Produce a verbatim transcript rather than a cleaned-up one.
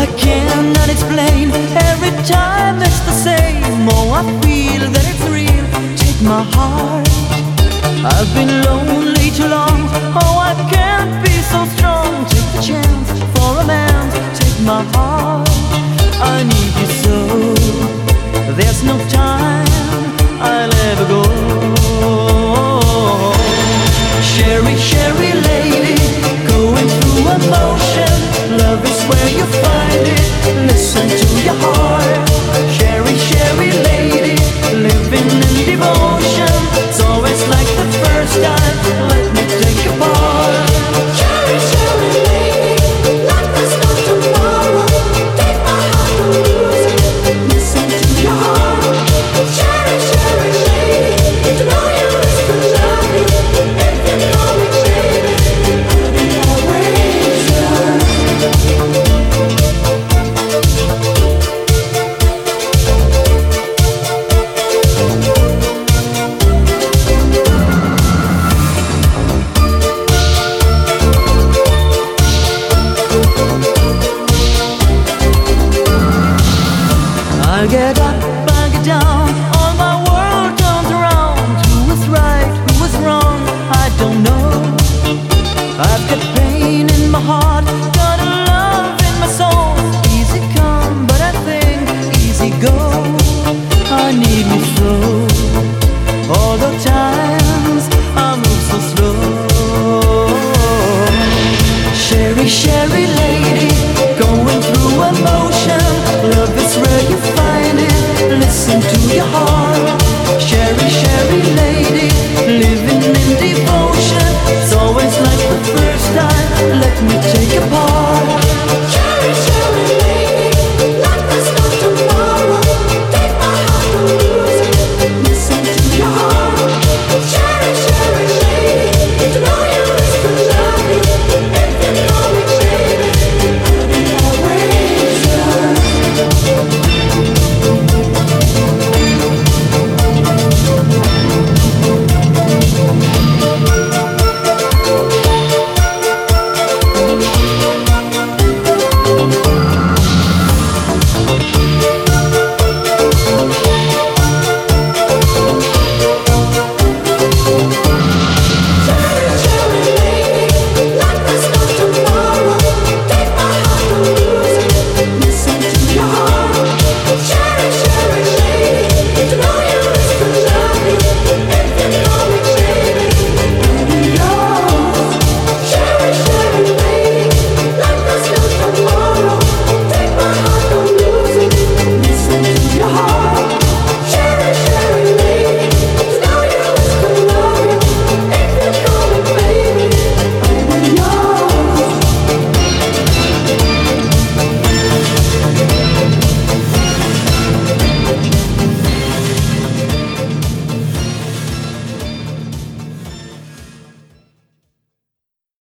cannot explain. Every time it's the same. Oh, I feel that it's real. Take my heart. I've been lonely too long. Oh, I can't be so strong. Take the chance for a man. Take my heart. I need you so. There's no time I'll ever go. Sherry, Sherry lady, going through emotion. Love is where you find it. Listen to your heart. Sherry, Sherry lady, living in devotion. It's always like the first time. Let me take a part. Cherry, cherry lady, like there's no tomorrow. Take my heart and lose it. Listen to your heart. Cherry, cherry lady, to know you is to love you. If you know me, baby, I'll be always yours. I get up, I get down, all my world turns around. Who is right, who is wrong, I don't know. I've got pain in my heart, got a love in my soul. Easy come, but I think easy go. I need you so. All the times I move so slow. Sherry, Sherry lady, going through emotion. Love is where you find it. Listen to your heart. Sherry, Sherry lady, living in devotion. It's always like the first time. Let me take a part.